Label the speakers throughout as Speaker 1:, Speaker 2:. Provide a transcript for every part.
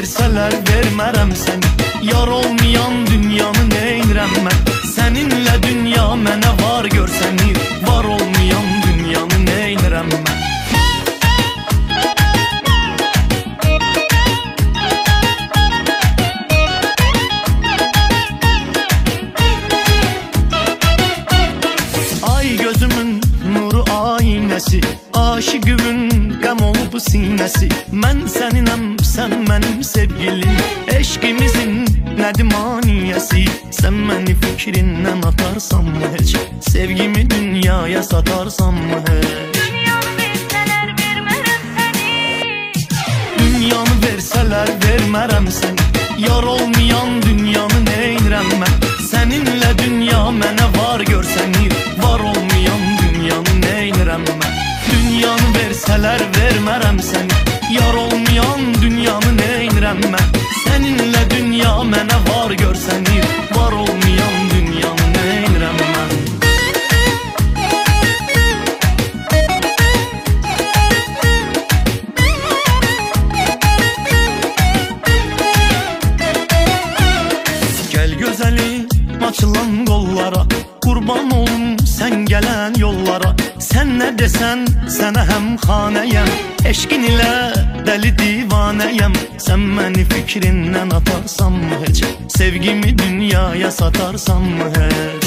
Speaker 1: versələr vermərəm səni. Yar olmayan dünyanı neynirəm mən? Səninlə dünya mənə var görsənir. Var olmayan dünyanı neynirəm mən? Ay gözümün nuru aynəsi, aşıqımın qəm olub sinəsi. Mən səninəm, sən mənim sevgilim. Eşqimizin nədir maniyəsi? Sən məni fikrindən atarsanmı heç? Sevgimi dünyaya satarsanmı heç? Dünyanı versələr vermərəm səni. Yar olmayan dünyanı neynirəm mən? Səninlə dünya mənə var görsənir. Var olmayan dünyanı neynirəm mən? Dünyanı versələr vermərəm səni. Yar olmayan dünyanı neynirəm mən? Səninlə dünya mənə var görsənir. Var olmayan dünyanı neynirəm mən? Gəl gözəlim açılan qollara, qurban olum sən gələn yollara. Sən nə desən sənə həmxanəyəm. Eşqin ilə dəli divanəyəm. Sən məni fikrindən atarsanmı heç? Sevgimi dünyaya satarsanmı heç?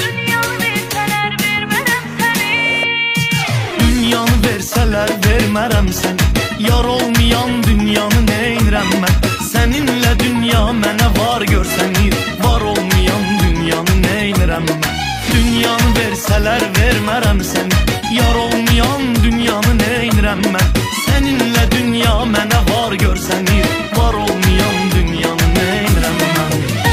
Speaker 1: Dünyanı versələr vermərəm səni. Yar olmayan dünyanı neynirəm mən? Səninlə dünya mənə var görsənir. Var olmayan dünyanı neynirəm mən? Dünyanı versələr vermərəm səni. Yar olmayan dünyanı neynirəm mən? Səninlə dünya mənə var görsənir. Var olmayan dünyanı neynirəm mən?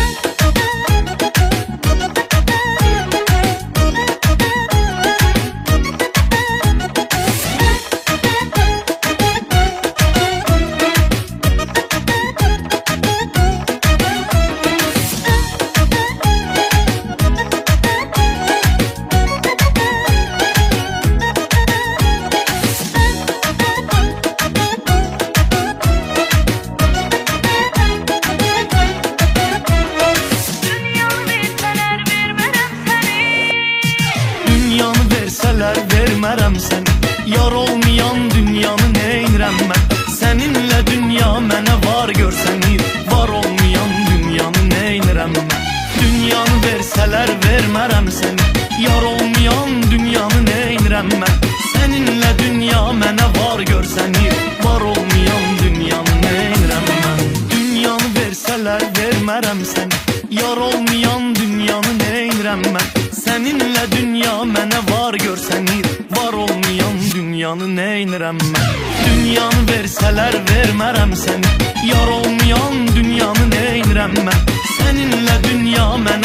Speaker 1: Vermərəm səni. Yar olmayan dünyanı neynirəm mən? Səninlə dünya mənə var görsənir. Var olmayan dünyanı neynirəm mən? Dünyanı versələr vermərəm səni. Yar olmayan dünyanı neynirəm mən? Səninlə dünya mənə var görsənir. Var olmayan dünyanı neynirəm mən? Dünyanı versələr vermərəm səni. Yar olmayan dünyanı neynirəm mən? Səninlə dünya mənə var görsənir. Var olmayan dünyanı neynirəm mən? Dünyanı versələr vermərəm səni. Yar olmayan dünyanı neynirəm mən? Səninlə dünya mənə